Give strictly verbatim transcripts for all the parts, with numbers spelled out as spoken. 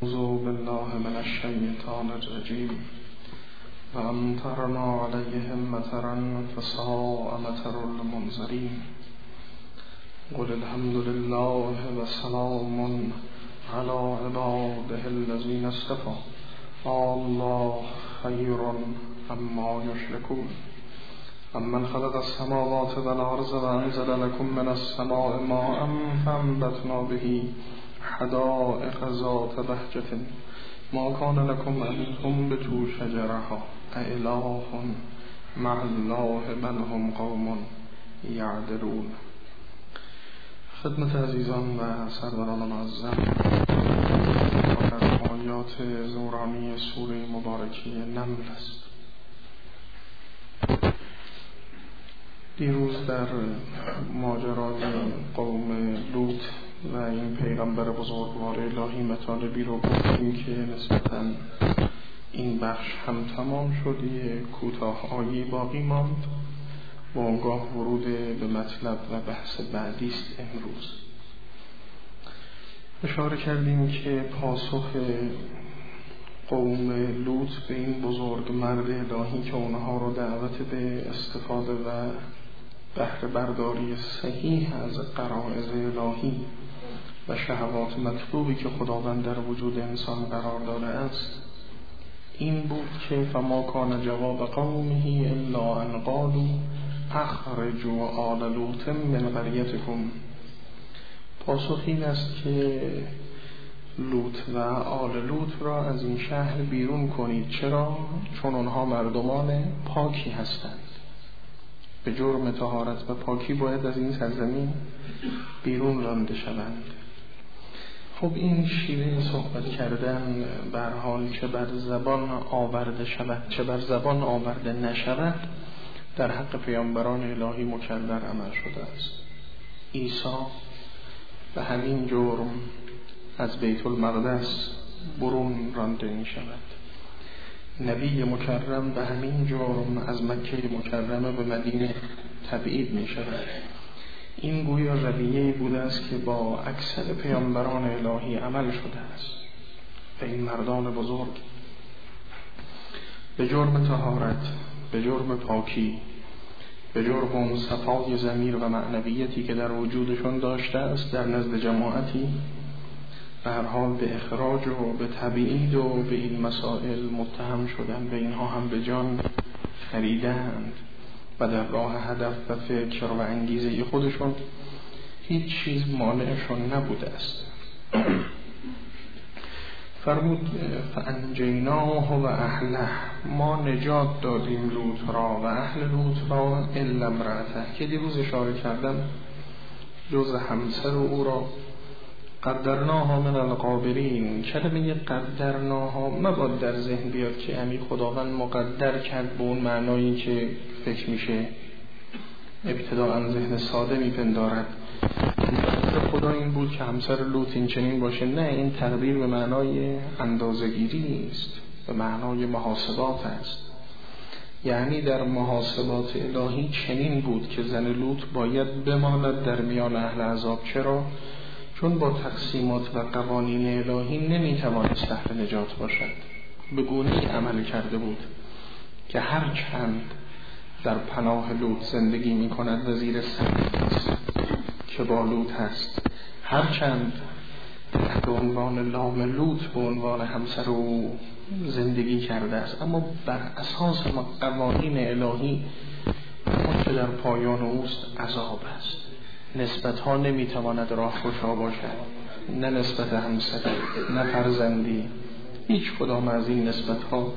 اعوذ بالله من الشیطان الرجیم و امطرنا علیهم مطرا فساء مطر المنذرین قل الحمد لله و سلام علی عباده الذین اصطفی الله خیر عما یشرکون امن خلق السماوات والارض و انزل لكم من السماء ماء فانبتنا به حدائق ذات بهجة ما كان لكم أن تنبتوا شجرها أإله مع الله بل هم قوم يعدلون. خدمت عزیزان و سروران معظم، در آیات نورانی سوره مبارکه نمل است. دیروز در ماجرای قوم لوط و این پیغمبر بزرگوار الهی مطالبی رو گفتیم که نسبتاً این بخش هم تمام شد، یک کوتاه آیه باقی ماند و آنگاه ورود به مطلب و بحث بعدی است. امروز اشاره کردیم که پاسخ قوم لوط به این بزرگ مرد الهی که اونها رو دعوت به استفاده و بهره برداری صحیح از غرایز الهی و شهوات مطلوبی که خداوند در وجود انسان قرار داده است این بود که فما کان جواب قومه الا ان قالوا اخرجوا آل لوط من قریتکم. پاسخ این است که لوط و آل لوط را از این شهر بیرون کنید. چرا؟ چون آنها مردمان پاکی هستند، به جرم طهارت و پاکی باید از این سرزمین بیرون رانده شوند. خب این شیوه صحبت کردن به هر حال چه بر زبان آورده شود چه بر زبان آورده نشود در حق پیامبران الهی مکرر عمل شده است. عیسی به همین جرم از بیت المقدس برون رانده می شود. نبی مکرم به همین جرم از مکه مکرمه به مدینه تبعید می شود. این گویا رویه‌ای بوده است که با اکثر پیامبران الهی عمل شده است و این مردان بزرگ به جرم طهارت، به جرم پاکی، به جرم اون صفای ضمیر و معنویتی که در وجودشون داشته است در نزد جماعتی به هر حال به اخراج و به تبعید و به این مسائل متهم شدن و اینها هم به جان خریدند و در راه هدف و فکر و انگیزه خودشون هیچ چیز مانعشون نبوده است. فرمود فانجیناه و اهله، ما نجات دادیم لوط را و اهل لوط را الا امرأته، که دیروز اشاره کردم جز همسر او را قدرناها من الغابرین. کلمه قدرناها مباد در ذهن بیاد که همین خداوند مقدر کرد به اون معنایی که فکر میشه ابتداءً ذهن ساده میپندارد خدا این بود که همسر لوط این چنین باشه. نه، این تقدیر به معنای اندازه‌گیری است، به معنای محاسبات است. یعنی در محاسبات الهی چنین بود که زن لوط باید بماند در میان اهل عذاب. چرا؟ چون با تقسیمات و قوانین الهی نمیتوانست اهل نجات باشد. به گونه‌ای عمل کرده بود که هر چند در پناه لوط زندگی میکند و زیر سقف که با لوط هست، هر چند تحت عنوان لام لوط به عنوان همسر او زندگی کرده است، اما بر اساس قوانین الهی آنچه در پایان اوست عذاب است. نسبت ها نمیتواند راه گشا باشد، نه نسبت همسر، نه فرزندی. هیچ کدام از این نسبت ها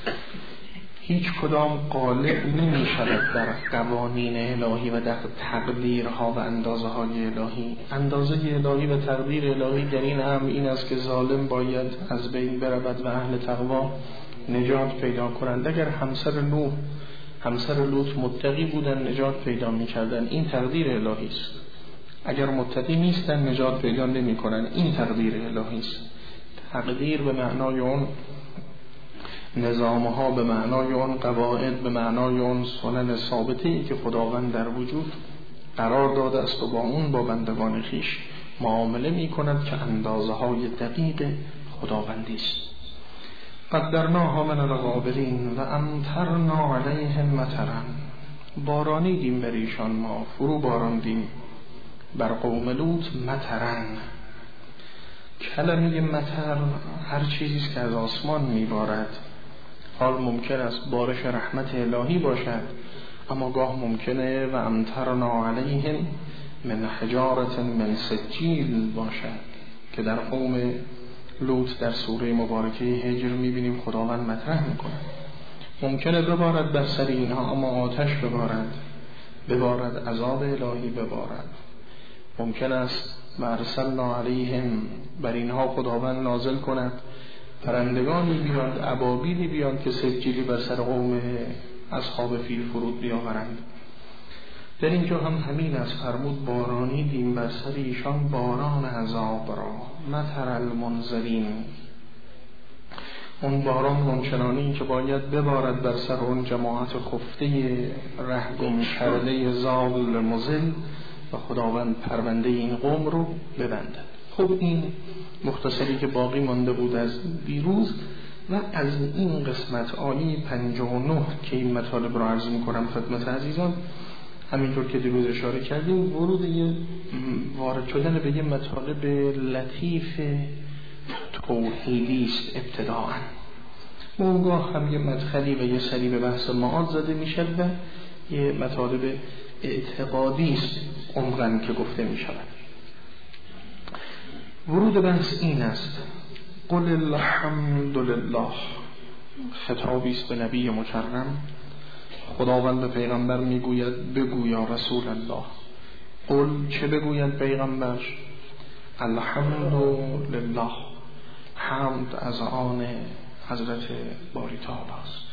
هیچ کدام غالب نمی شود در قوانین الهی و در تقدیرها و اندازه های الهی. اندازه الهی و تقدیر الهی در این امر این است که ظالم باید از بین برود و اهل تقوا نجات پیدا کنند. اگر همسر نوح همسر لوط متقی بودن نجات پیدا می کردن، این تقدیر الهی است. اگر متقی نیستن نجات پیدا نمی کنن، این تقدیر الهی است. تقدیر به معنای اون نظامها، به معنای اون قواعد، به معنای اون سنن ثابتی که خداوند در وجود قرار داده است و با اون با بندگان خیش معامله می کند که اندازه های دقیق خداوندی است. قدرناها من الغابرین و امطرنا علیهم مطرا، بارانیدیم بر ایشان ما، فرو باراندیم بر قوم لوط مطرا. کلمه مطر هر چیزی که از آسمان میبارد، حال ممکن است بارش رحمت الهی باشد، اما گاه ممکنه و امطرنا علیهم من حجارة من سجیل باشد که در قوم لوط در سوره مبارکه هجر میبینیم خداوند مطرح میکنه. ممکنه ببارد بر سر اینها، اما آتش ببارد، ببارد عذاب الهی ببارد. ممکن است و ارسلنا علیهم بر اینها خداوند نازل کند پرندگانی بیاد، ابابیلی بیاد که سجیلی بر سر قوم اصحاب فیل فرود بیاورند. در اینجا هم همین از فرمود بارانیدیم بر سر ایشان باران عذاب را، مطر المنذرین، اون باران منچنانی که باید ببارد بر سر اون جماعت خفته رهگم کرده زال مضل و خداوند پرونده این قوم رو ببندد. خب این مختصری که باقی مانده بود از دیروز و از این قسمت آیه پنجاه و نه که این مطالب رو عرض میکنم خدمت عزیزان. همینطور که دیروز اشاره کردیم ورود یه وارد شدن به یه مطالب لطیف توحیدی است ابتداءً. اونگاه هم یه مدخلی و یه سری به بحث معاد زده میشد و یه مطالب اعتقادی است عمقاً که گفته میشود. ورود بحث این است: قل الحمد لله، خطابی است به نبی مکرم. خداوند به پیغمبر میگوید بگو یا رسول الله. قل، چه بگوید پیغمبر؟ الحمد لله، حمد از آن حضرت باری تعالی است.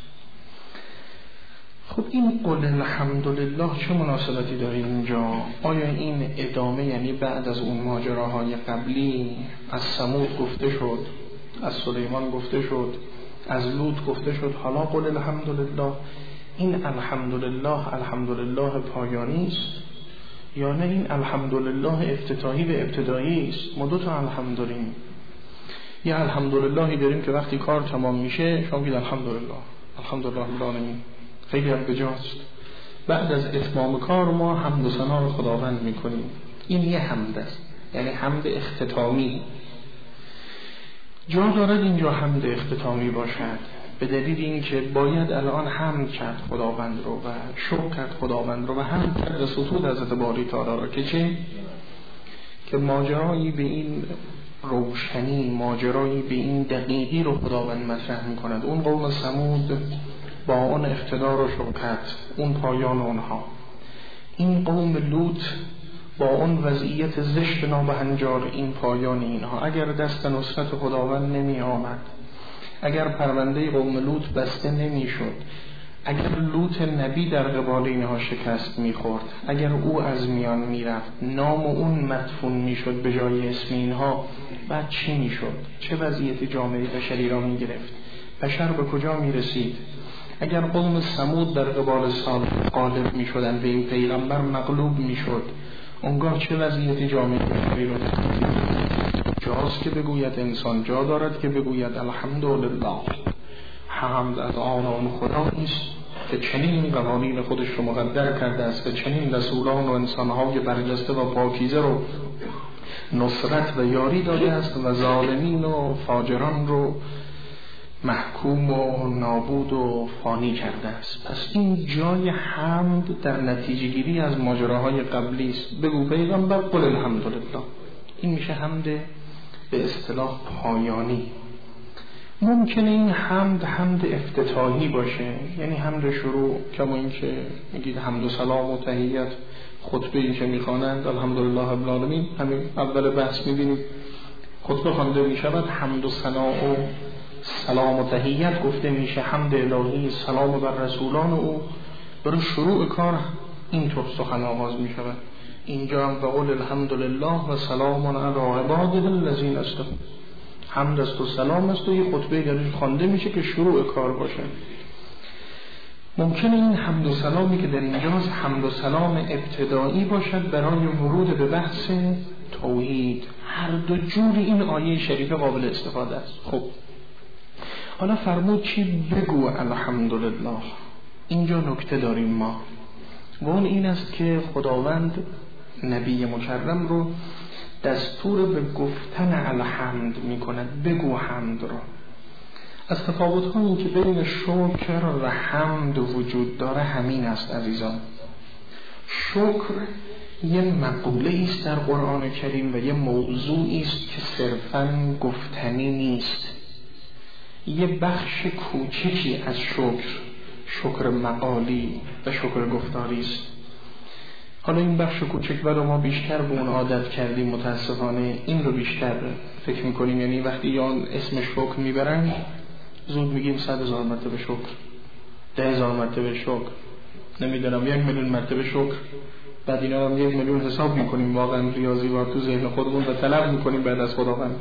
خب این قل الحمد لله چه مناسبتی داره اینجا؟ آیا این ادامه، یعنی بعد از اون ماجراهای قبلی از ثمود گفته شد، از سلیمان گفته شد، از لوط گفته شد، حالا قل الحمد لله، این الحمدلله الحمدلله پایانی است یا نه این الحمدلله افتتاحی و ابتدایی است؟ ما دو تا الحمد داریم. یه الحمدللهی داریم که وقتی کار تمام میشه شما میگید الحمدلله الحمدلله رب العالمین، خیلی هم بجاست. بعد از اتمام کار ما حمد و ثنا رو خداوند میکنیم. این یه حمد است، یعنی حمد اختتامی. جا دارد اینجا حمد اختتامی باشد به دلیل اینکه باید الان حمد کرد خداوند رو و شکر کرد خداوند رو و حمد کرد ستود حضرت باری تعالی را که چه؟ که ماجرایی به این روشنی، ماجرایی به این دقیقی رو خداوند مطرح میکند. اون قوم ثمود با اون اقتدار و شوکت، اون پایان اونها، این قوم لوط با اون وضعیت زشت نابهنجار، این پایان اینها. اگر دست نصرت خداوند نمی آمد، اگر پرونده قوم لوط بسته نمی شد، اگر لوط نبی در قبال اینها شکست می خورد، اگر او از میان می رفت، نام اون مدفون می شد به جای اسم اینها، بعد چی می شد؟ چه وضعیت جامعه بشری را می گرفت؟ بشر به کجا می رسید؟ اگر قوم ثمود در قبال صالح غالب می شدن، به این پیغمبر مغلوب می شد، اونگاه چه وضعیت جامعه بشری را جاست که بگوید انسان، جا دارد که بگوید الحمدلله، حمد از آن اون خدا نیست که چنین قوانین خودش رو مقدر کرده است، که چنین رسولان و انسانهای برجسته و پاکیزه رو نصرت و یاری داده است و ظالمین و فاجران رو محکوم و نابود و فانی کرده است. پس این جای حمد در نتیجه گیری از ماجراهای قبلی است. بگو پیغمبر قل الحمدلله. این میشه حمد به اصطلاح پایانی. ممکنه این حمد حمد افتتاحی باشه، یعنی حمد شروع، کما این که میگید حمد و سلام و تحیت، خطبه ای که میخوانند الحمدلله رب العالمین، همین اول بحث میبینید خطبه خوانده میشود، حمد و ثنا و سلام و تحیت گفته میشه، حمد الهی، سلام بر رسولان او. برای شروع کار اینطور سخن آغاز میشود. اینجا هم بقول الحمدلله و سلام علی عباده الذین اصطفی، حمد است و سلام است و یه خطبه درش خوانده میشه که شروع کار باشه. ممکنه این حمد و سلامی که در اینجاست حمد و سلام ابتدایی باشد برای ورود به بحث توحید، هر دو جوری این آیه شریفه قابل استفاده است. خب حالا فرمود چی؟ بگو الحمدلله. اینجا نکته داریم ما و اون این است که خداوند نبی مکرم رو دستور به گفتن الحمد می کند. بگو حمد رو. از تفاوت هایی که بین شکر و حمد وجود داره همین است عزیزان. شکر یه مقوله است در قرآن کریم و یه موضوعی است که صرفاً گفتنی نیست. یه بخش کوچکی از شکر، شکر مقالی و شکر گفتاری است. حالا این بخش کوچک ولی ما بیشتر به اون عادت کردیم، متاسفانه این رو بیشتر فکر میکنیم. یعنی وقتی یا اسم شکر میبرن زود میگیم صد هزار مرتبه شکر، ده هزار مرتبه شکر، نمیدونم یک میلیون مرتبه شکر. بعد اینا هم یک میلیون حساب میکنیم واقعا ریاضی وار تو ذهن خودمون و طلب میکنیم بعد از خداوند.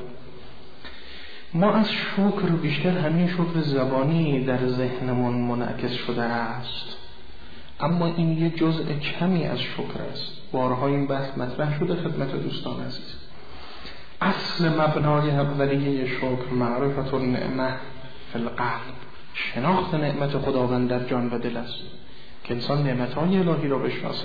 ما از شکر بیشتر همین شکر زبانی در ذهنمون منعکس شده است، اما این یه جزء کمی از شکر است. بارها این بحث مطرح شده خدمت دوستان عزیز. اصل مبنای اولیه شکر معرفت النعمه فی القلب، شناخت نعمت خداوند در جان و دل است که انسان نعمتهای الهی را بشناسه.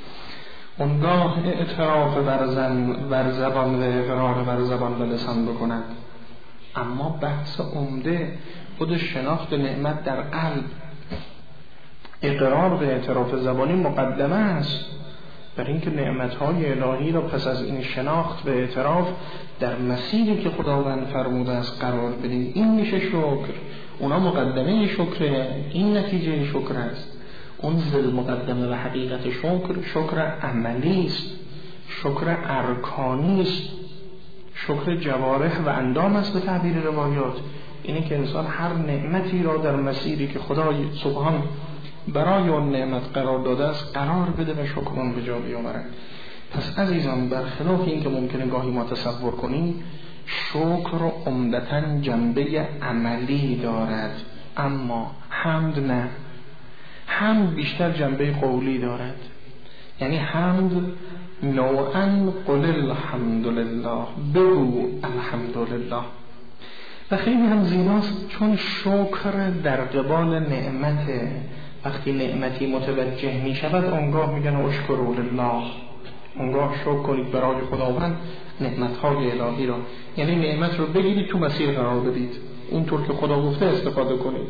اونگاه اعتراف بر زبان و اقرار بر زبان و لسان بکند. اما بحث عمده خود شناخت نعمت در قلب. اقرار به اعتراف زبانی مقدمه است بر اینکه نعمتهای الهی را پس از این شناخت و اعتراف در مسیری که خداوند فرموده است قرار بدیم. این میشه شکر. اونا مقدمه شکره، این نتیجه شکر است. اون زل مقدمه و حقیقت شکر شکر عملی است، شکر ارکانی است، شکر جوارح و اندام است به تعبیر روایات. اینه که انسان هر نعمتی را در مسیری که خدای سبحان برای اون نعمت قرار داده است قرار بده و شکران به جا بیاورد. پس عزیزان برخلاف این که ممکنه گاهی ما تصور کنیم، شکر عمدتاً جنبه عملی دارد، اما حمد نه. حمد بیشتر جنبه قولی دارد. یعنی حمد نوعاً قل الحمدلله، بگو الحمدلله. و خیلی هم زیباست چون شکر در قبال نعمت، وقتی نعمتی متوجه می شود اونگاه میگن اشکروا لله، اونگاه شکر کنید برای خداوند نعمتهای الهی را. یعنی نعمت رو بگیرید تو مسیر قرار بدید، اونطور که خدا گفته استفاده کنید.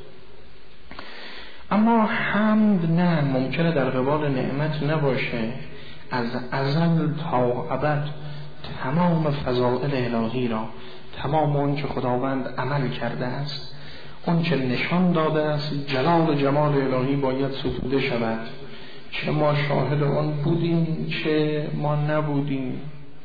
اما حمد نه، ممکنه در قبال نعمت نباشه. از ازل تا ابد تمام فضائل الهی را، تمام اون که خداوند عمل کرده است، اون چه نشان داده است، جلال و جمال الهی باید ستوده شود. چه ما شاهد آن بودیم چه ما نبودیم،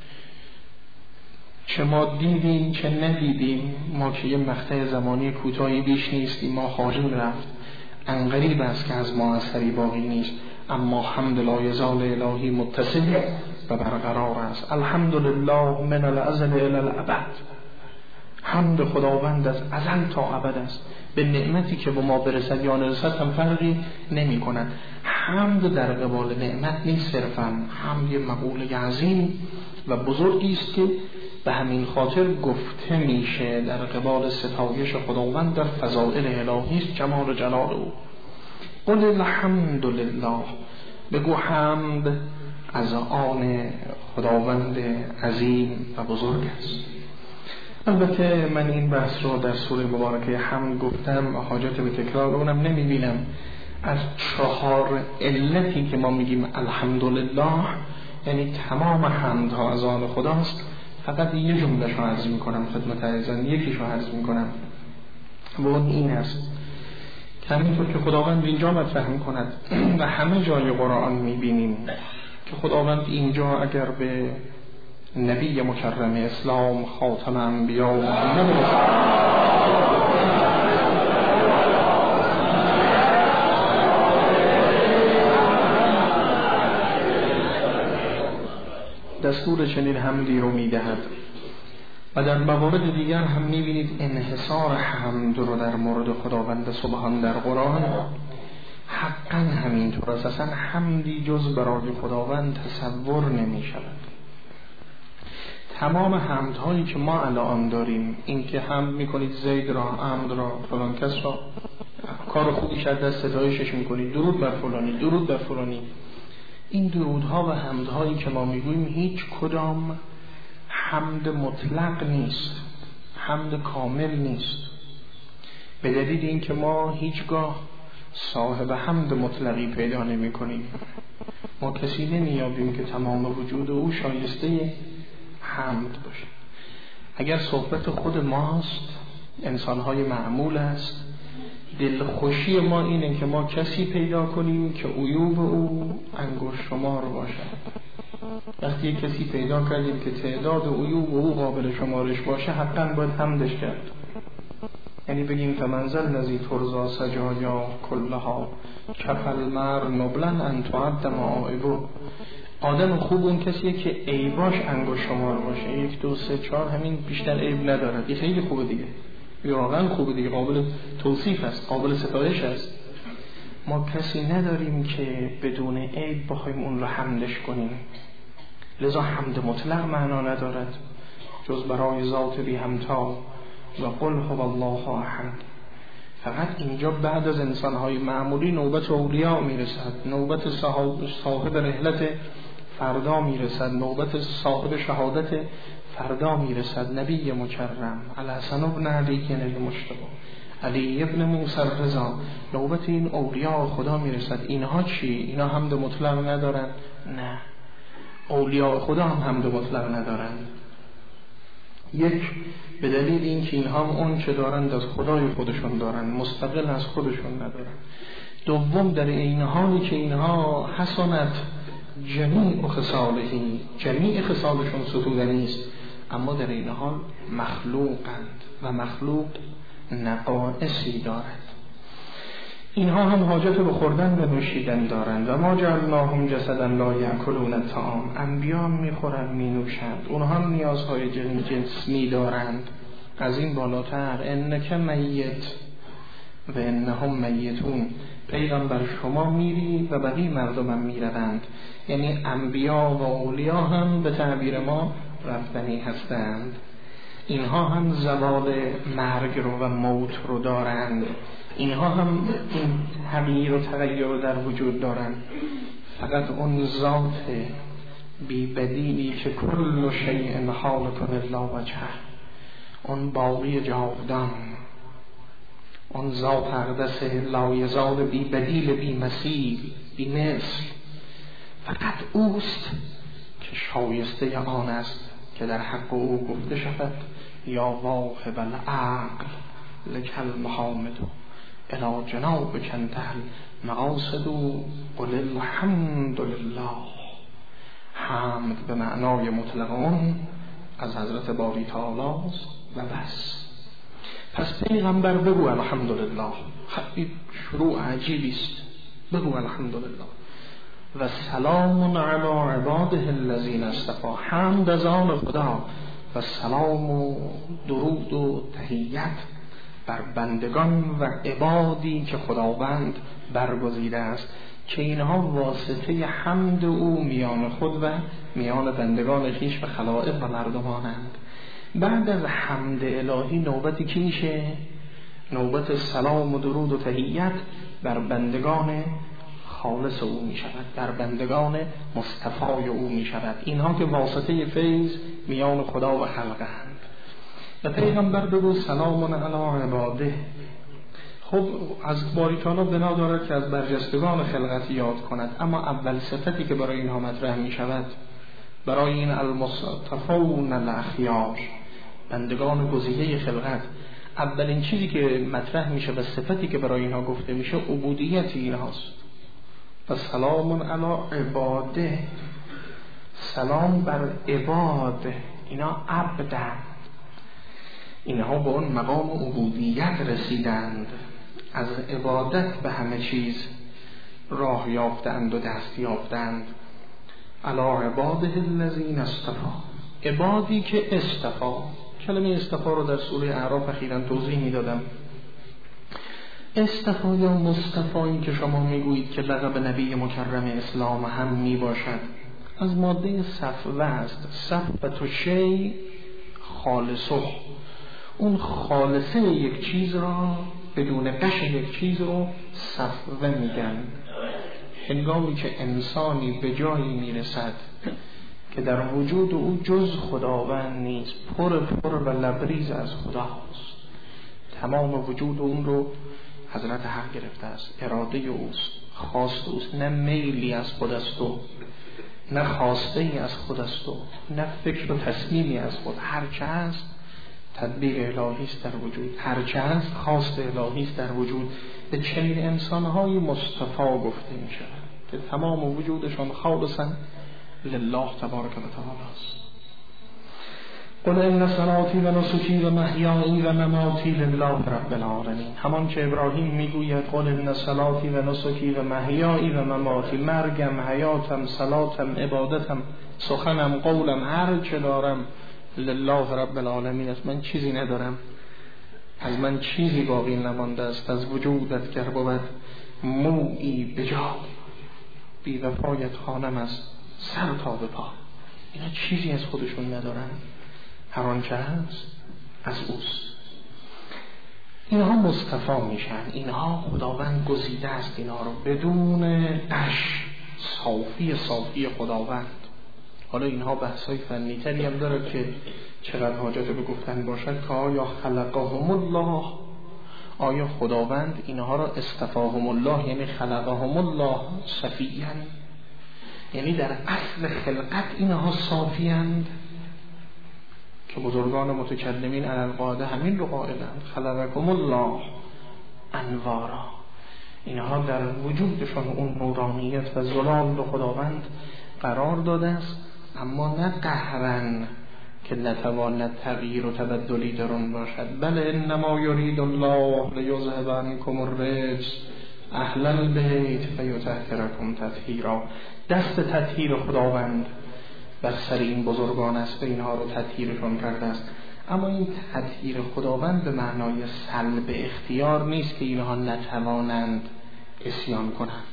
چه ما دیدیم چه ندیدیم. ما که یه مقطع زمانی کوتاهی بیش نیستیم، ما خواهیم رفت. انقریب است که از ما اثری باقی نیست، اما حمد لا یزال الهی متصل و برقرار است. الحمدلله من الازل الی الابد. حمد خداوند از ازل تا ابد است. به نعمتی که به ما برسد یا نرسد هم فرقی نمی کند. حمد در قبال نعمت نیست صرفاً. حمد یه مقوله عظیم و بزرگی است که به همین خاطر گفته میشه در قبال ستایش خداوند در فضائل الهی است، جمال و جلال او. قل الحمد لله، بگو حمد از آن خداوند عظیم و بزرگ است. البته من این بحث رو در سوره مبارکه حمد گفتم، حاجت به تکرار اونم نمیبینم. از چهار علتی که ما میگیم الحمدلله، یعنی تمام حمدها از آن خداست، فقط یه جمله شو عرض میکنم خدمت عزیزان، یکی شو عرض میکنم و اون این است که همینطور که خداوند اینجا مطرح میکند و همه جای قرآن میبینیم که خداوند اینجا اگر به نبی مکرم اسلام خاتم انبیا و محمد دستور چنین حمدی رو میدهد و در موارد دیگر هم میبینید انحصار حمد رو در مورد خداوند سبحان در قرآن حقا همینطور است. اصلا حمدی جز برای خداوند تصور نمی شود. تمام حمدهایی که ما الان داریم، این که حمد میکنید زید را، عمد را، فلان کس را، کار خوبی شد دست ستایشش میکنید، درود بر فلانی، درود بر فلانی، این درودها و حمدهایی که ما میگوییم هیچ کدام حمد مطلق نیست، حمد کامل نیست، به دلیل این که ما هیچگاه صاحب حمد مطلقی پیدا نمی کنیم. ما کسی نمیابیم که تمام وجود او شایسته حمد باشه. اگر صحبت خود ماست، انسانهای معمول است، دل خوشی ما اینه که ما کسی پیدا کنیم که عیوب او انگشت شمار باشد. وقتی کسی پیدا کردیم که تعداد عیوب او قابل شمارش باشه، حقا باید حمدش کرد. یعنی بگیم فمنزل الذی ترضی سجایا کلها کفل مر نبلن ان تعد معایبه. آدم خوب اون کسیه که عیباش انگشت شمار باشه، یک دو سه چهار، همین بیشتر عیب نداره، این خیلی خوبه دیگه، واقعا خوبه دیگه، قابل توصیف است، قابل ستایش است. ما کسی نداریم که بدون عیب بخوایم اون رو حمدش کنیم، لذا حمد مطلق معنا ندارد جز برای ذات بی همتا و قل هو الله احد. فقط اینجا بعد از انسانهای معمولی نوبت اولیاء میرسد، نوبت صاحب رحلت فردا میرسد، نوبت صاحب شهادت فردا میرسد. نبی مکرم الحسن ابن علی المجتبی، علی ابن موسی الرضا، نوبت این اولیاء خدا میرسد. اینها چی؟ اینا حمد مطلق ندارن؟ نه، اولیاء خدا هم حمد مطلق ندارن. یک، به دلیل اینکه اینها اون چه دارند از خدای خودشون دارن، مستقل از خودشون ندارن. دوم، در این حالی که اینها حسنت جمیع خصالهی، جمیع خصالشون ستودنی است، اما در این حال مخلوقند و مخلوق نقائصی دارد. اینها هم حاجت به خوردن و نوشیدن دارند. و ما جعلناهم جسدا لا یأکلون الطعام، انبیا میخورند مینوشند، اونها هم نیازهای جسمی دارند. از این بالاتر انک میت و انهم میتون، پیغمبر شما میری و بقیه مردم هم میروند. یعنی انبیا و اولیا هم به تعبیر ما رفتنی هستند. اینها هم زوال مرگ رو و موت رو دارند، اینها هم این تغییر و تغییر رو در وجود دارند. فقط اون ذات بی بدیلی که کل شیء حالک الا وجهه، اون باقی جاودان، اون ذات اقدس لا یزال بی بدیل بی مثیل بی مثل، فقط اوست که شایسته آن است که در حق او گفته شود یا واهب العقل لکل محامد الی جناب کنتل مقاصد قل الحمد لله. حمد به معنای مطلق اون از حضرت باری تعالی است و بس. پس پیغمبر بگو الحمدلله، خیلی شروع عجیبی است، بگو الحمدلله. و سلام علی عباده الذین اصطفی، حمد از آن خدا و سلام و درود و تحیت بر بندگان و عبادی که خداوند برگزیده است، که اینها واسطه حمد او میان خود و میان بندگان خویش و خلائق و مردمانند. بعد از حمد الهی نوبتی که میشه؟ نوبت سلام و درود و تحیت بر بندگان خالص او می شود، بر بندگان مصطفی او می شود، اینها که واسطه فیض میان خدا و خلقند. و پیغمبر بگو سلام علی عباده. خب از باری تعالی بنا دارد که از برجستگان خلقت یاد کند، اما اول صفتی که برای اینها مطرح می شود، برای این المصطفون الاخیار، بندگان گزیده خلقت، اولین چیزی که مطرح میشه و صفتی که برای اینها گفته میشه عبودیت اینهاست. و سلام علی عباده، سلام بر عباد، اینا عبدن، اینها به اون مقام عبودیت رسیدند، از عبادت به همه چیز راه یافتند و دست یافتند. علی عباده الذین اصطفی، عبادی که اصطفی. کلمه اصطفی رو در سوره اعراف اخیراً توضیح میدادم. اصطفی یا مصطفی که شما میگویید که لقب نبی مکرم اسلام هم میباشد، از ماده صفوه است. صفوه و شی خالصه، اون خالصه یک چیز را، بدون قش یک چیز رو صفوه میگن. هنگامی که انسانی به جایی میرسد که در وجود او جز خداوند نیست، پر پر و لبریز از خداست، تمام وجود اون رو حضرت حق گرفته است، اراده اوست، خواست اوست، نه میلی از خود است و نه خواسته ای از خود است و نه فکر و تصمیمی از خود. هرچه هست تدبیر الهی است در وجود، هرچه هست خواست الهی است در وجود. به چنین انسان‌های مصطفی گفته می شود که تمام وجودشان خالصاً لله تبارک و تعالی است. قل ان صلاتی و نسکی و محیایی و مماتی لله رب العالمین. همان که ابراهیم میگوید قل ان صلاتی و نسکی و محیایی و مماتی، مرگم، حیاتم، صلاتم، عبادتم، سخنم، قولم، هر چه دارم لله رب العالمین است. من چیزی ندارم، از من چیزی باقی نمانده است. از وجودت گر بود مویی بجا، بی وفایت خوانم از سر تا به پا. اینا چیزی از خودشون ندارن، هر آنچه هست از اوست. اینها مصطفی میشن، اینها خداوند گزیده است اینها رو بدون قش، صافی صافی خداوند. حالا اینها بحثای فنی تری هم داره که چقدر حاجت به گفتن باشد که آیا خلقهم الله، آیا خداوند اینها را اصطفاهم الله، یعنی خلقهم الله صفیاً، یعنی در اصل خلقت اینها صافی‌اند، که بزرگان متکلمین علی القاعده همین رو قائلند، خلقکم الله انوارا. اینها در وجودشان اون نورانیت و زلال رو خداوند قرار داده است، اما نه قهرن که نتواند تغییر و تبدلی در اون باشد. بله انما یرید الله لیذهب عنکم الرجس اهل البیت و یطهرکم تطهیرا. دست تطهیر خداوند بر سر این بزرگان است و اینها رو تطهیرشون کرده است. اما این تطهیر خداوند به معنای سلب اختیار نیست که اینها نتوانند عصیان کنند.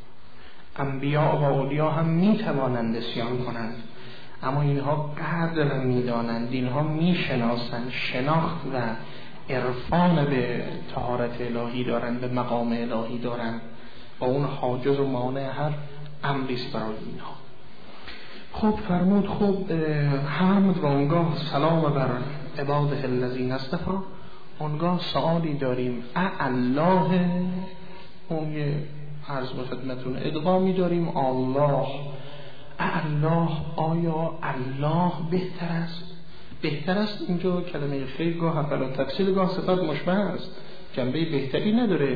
انبیاء و اولیا هم میتوانند عصیان کنند، اما اینها قدر میدانند، اینها میشناسند، شناخت و عرفان به طهارت الهی دارند، به مقام الهی دارند و اون حاجز و مانع هر امریست برای اینها. خب فرمود خب حمد و اونگاه سلام بر عباده الذین اصطفی. اونگاه سوالی داریم، الله، اون یه عرض به خدمتون ادغامی داریم، الله الله، آیا الله بهتر است؟ بهتر است اینجا کلمه خیر گاه حفل و تفصیل گاه صفت مشبه است، جنبه بهتری نداره،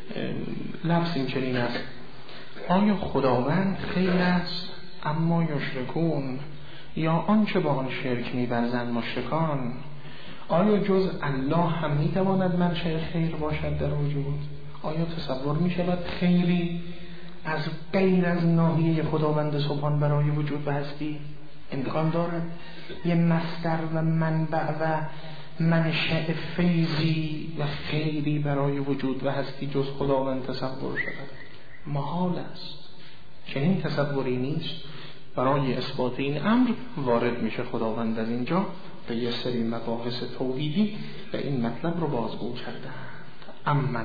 لفظ این چنین است. آیا خداوند خیر است اما یشرکون، یا آنچه با آن شرک می‌ورزند مشرکان؟ آیا جز الله هم می‌تواند منشأ خیر باشد در وجود؟ آیا تصور می‌شود خیری از غیر از ناحیه خداوند سبحان برای وجود و هستی امکان دارد؟ یه مصدر و منبع و منشأ فیضی و خیری برای وجود و هستی جز خداوند تصور شود؟ محال است. چنین تصوری نیست. برای اثبات این امر وارد میشه خداوند از اینجا به یه سری مباحث توحیدی و این مطلب رو بازگو کردند. امن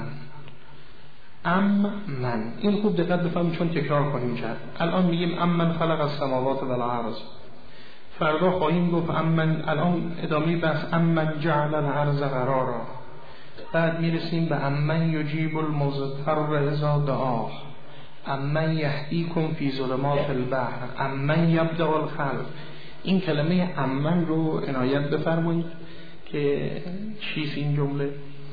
امن، این خوب دقت بفهمید چون تکرار کنیم کرد. الان میگیم امن خلق السماوات و الارض، فردا خواهیم گفت امن، الان ادامه بحث امن جعل الارض قرارا، بعد میرسیم به امن یجیب المضطر اذا دعاه، امن یهدیکم فی ظلمات البحر، امن یبدأ الخلق. این کلمه امن رو عنایت بفرمایید که چیست این جمله؟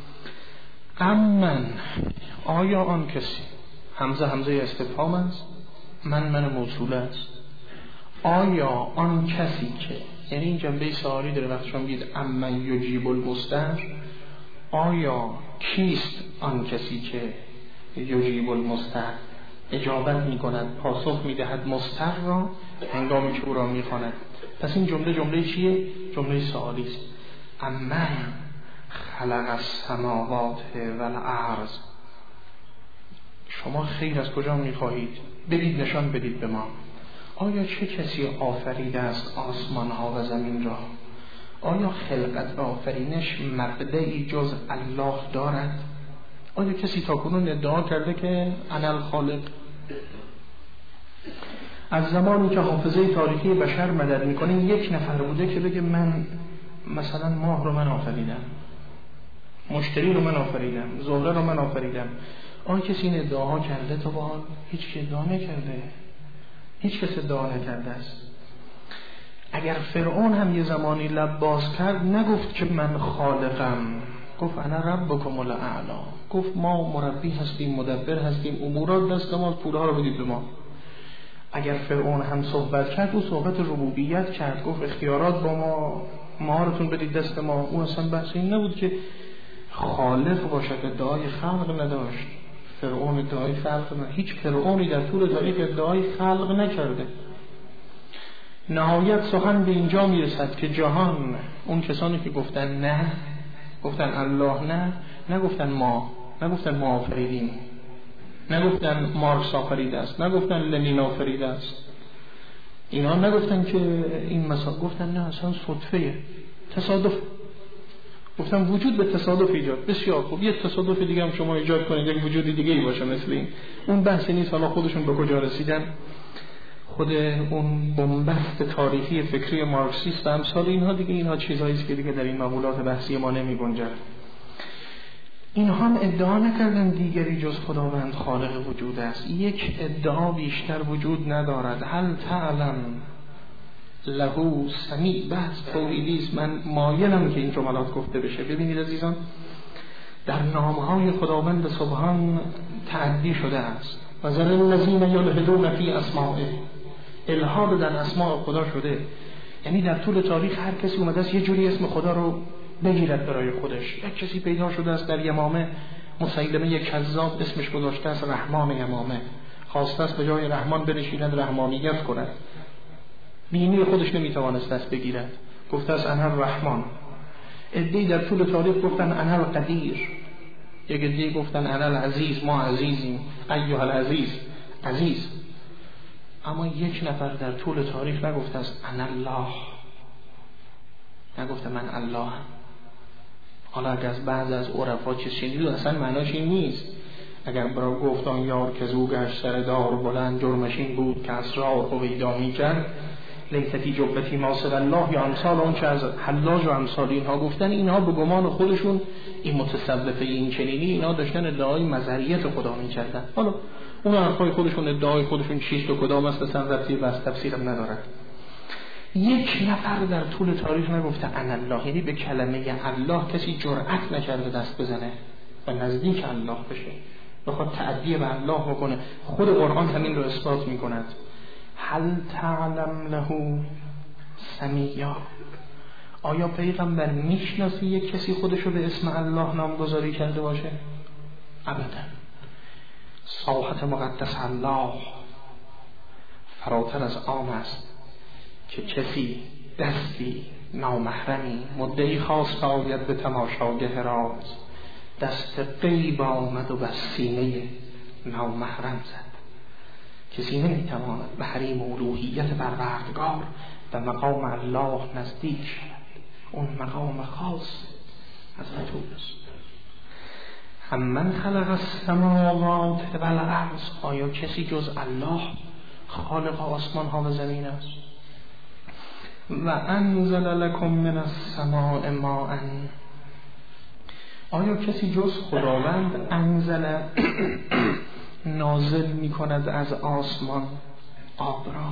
امن، آیا آن کسی، همزه همزه استفهام است، من من موصوله است، آیا آن کسی که، یعنی این جنبه سوالی داره وقتی شما میگید امن یجیب المضطر، آیا کیست آن کسی که یجیب المضطر، اجابت میکند، پاسخ میدهد مضطر را هنگامی که او را میخواند؟ پس این جمله جمله چیه؟ جمله سوالی است. امن خلق السماوات و الارض، شما خیر از کجا میخواهید؟ بدید، نشان بدید به ما. آیا چه کسی آفریده است آسمان ها و زمین را؟ آیا خلقت و آفرینش مبدعی جز الله دارد؟ آیا کسی تاکنون ادعا کرده که انا الخالق؟ از زمانی که حافظه تاریخی بشر مدد میکنه یک نفر بوده که بگه من مثلا ماه رو من آفریدم، مشتری رو من آفریدم، زهره رو من آفریدم. آیا کسی این ادعاها کرده؟ تا با هیچ کی ادعا نکرده، هیچ کس ادعا نکرده است. اگر فرعون هم یه زمانی لب باز کرد نگفت که من خالقم، گفت انا ربکم الاعلی، گفت ما مربی هستیم، مدبر هستیم، امورات دست ما، پولها رو بدید به ما. اگر فرعون هم صحبت کرد او صحبت ربوبیت کرد، گفت اختیارات با ما، مهارتون بدید دست ما. او اصلا بحث این نبود که خالق باشد، ادعای خلق نداشت. فرعون ادعای خلق نداشت، هیچ فرعونی در طول تاریخ ادعای خلق نکرده. نهایت سخن به اینجا میرسد که جهان، اون کسانی که گفتن نه، گفتن الله نه، نگفتن ما، نگفتن ما آفریدیم، نگفتن مارکس آفریده است، نگفتن لنین آفریده است، اینا نگفتن که این مثلا، گفتن نه اصلا صدفه، تصادف. گفتن وجود به تصادف ایجاد. بسیار خوب، یه تصادف دیگه هم شما ایجاد کنید، یک وجود دیگه ای باشه مثل این. اون بحثی نیست. حالا خودشون به کجا رسیدن، خود اون بنبست تاریخی فکری مارکسیست و امثال اینها دیگه، اینها چیزایی است که دیگه در این مقولات بحثی ما نمی گنجد. اینها هم ادعا نکردن دیگری جز خداوند خالق وجود است. یک ادعا بیشتر وجود ندارد. هل تعلم له سمیع. بحث توحیدی است. من مایلم که این جملات گفته بشه. ببینید عزیزان، در نامهای خداوند سبحان تعدی شده است. و ذر الذین یلحدون فی اسمائه، الحاد در اسماء خدا شده. یعنی در طول تاریخ هر کسی اومده است یه جوری اسم خدا رو بگیرد برای خودش. یک کسی پیدا شده است در یمامه، مسیلمه یک کذاب اسمش گذاشته است رحمان یمامه، خواسته است به جای رحمان بنشیند رحمانیت کند. بینی خودش نمیتوانست دست بگیرد، گفته است انا الرحمن. عده‌ای در طول تاریخ گفتن انا القدیر، یک عده‌ای گفتن انا العزیز، ما عزیزیم، ایها العزیز، عزیز. اما یک نفر در طول تاریخ نگفته است انا الله، نگفته من الله. حالا اگر از بعض از عرفا چه شنیدید اصلا معناش این نیست. اگر برای گفتان یار که زو گشت سر دار بلند، جرمش این بود که اسرار هویدا می کرد، لیستی جبتی ماسر الله، یا امثال اون چه از حلاج و امثال اینها گفتن، اینها به گمان خودشون این متصوفه این چنینی اینا داشتن ادعای مظهریت خدا می کردن. حالا اون حرفای خودشون ادعای خودشون چیست و کدام است اصلا ربطی به تفسیرم ندارد. یک نفر در طول تاریخ نگفته انا الله، یعنی به کلمه الله کسی جرأت نکرده دست بزنه و نزدیک الله بشه، بخواد تعدی به الله بکنه. خود قرآن همین رو اثبات میکند. هل تعلم له سمیع. آیا پیغمبر میشناسی یک کسی خودشو به اسم الله نامگذاری کرده باشه؟ ابدا. ساحت مقدس الله فراتر از آن است که کسی دستی نامحرمی مدعی خواست آید به تماشاگه راز، دست غیب آمد و بس سینه نامحرم زد. کسی نمیتواند به حریم الوهیت پروردگار و مقام الله نزدیک شود. اون مقام خاص از وجودست. هم من خلق السماوات و الارض. آیا کسی جز الله خالق آسمان ها و زمین است؟ و انزل لکم من السماء ماء. آیا کسی جز خداوند انزل نازل می کند از آسمان آب را؟